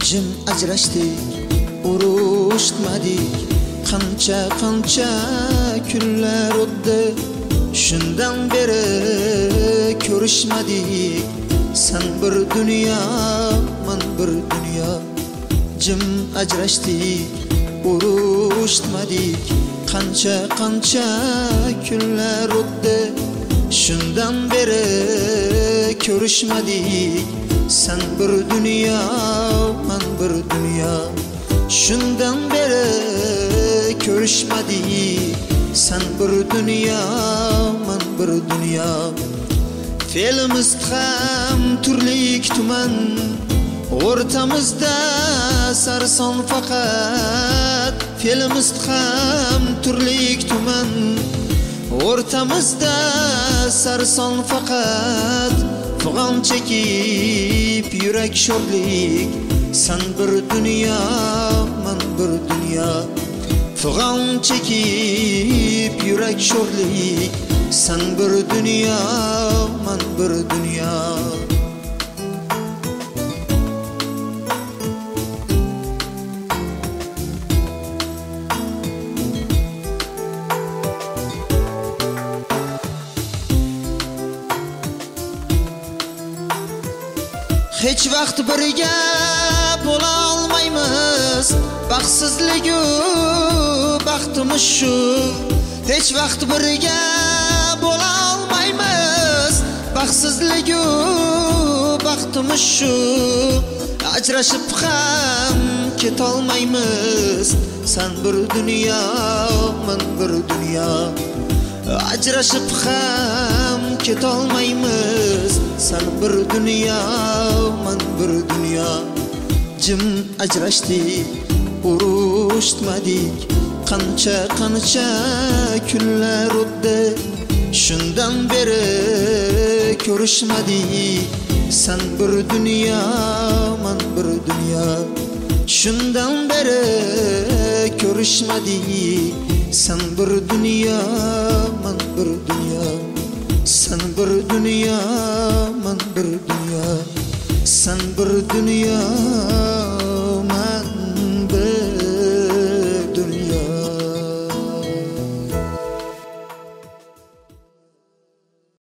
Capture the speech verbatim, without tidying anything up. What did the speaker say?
jim ajrashdik, urushmadik. Qancha qancha kunlar o'tdi, shundan beri ko'rishmadik. Sen bir dunyo, men bir dunyo. Jim ajrashdik, urushmadik. Qancha qancha kunlar o'tdi, shundan beri ko'rishmadik. Sen bir dunyo, men bir dunyo. Shundan beri ko'rishmadik. Sen bir dunyo, men bir dunyo. Fe'limiz ham turlik tuman, o'rtamizda sarson faqat. Fe'limiz ham turlik tuman, o'rtamizda sarson faqat. Fig'on chekib yurak sho'rlik. Sen bir dunyo, men bir dunyo. Fig'on chekib yurak sho'rlik. Sen bir dunyo, men bir dunyo. Hech vaqt birga bo'la olmaymiz, baxtsizligu baxtimiz shu. Hech vaqt birga bo'la olmaymiz, baxtsizligu baxtimiz shu. Ajrashib ham ketolmaymiz, sen bir dunyo, men bir dunyo. Ajrashib ham ketolmaymiz, sen bir dunyo, men bir dunyo. Jim ajrashdik, urushmadik. Qancha qancha kunlar o'tdi, shundan beri ko'rishmadik. Sen bir dunyo, men bir dunyo. Shundan beri ko'rishmadik. Sen bir dunyo, men bir dunyo. Sen bir dunyo, men bir dunyo. Sen bir dunyo.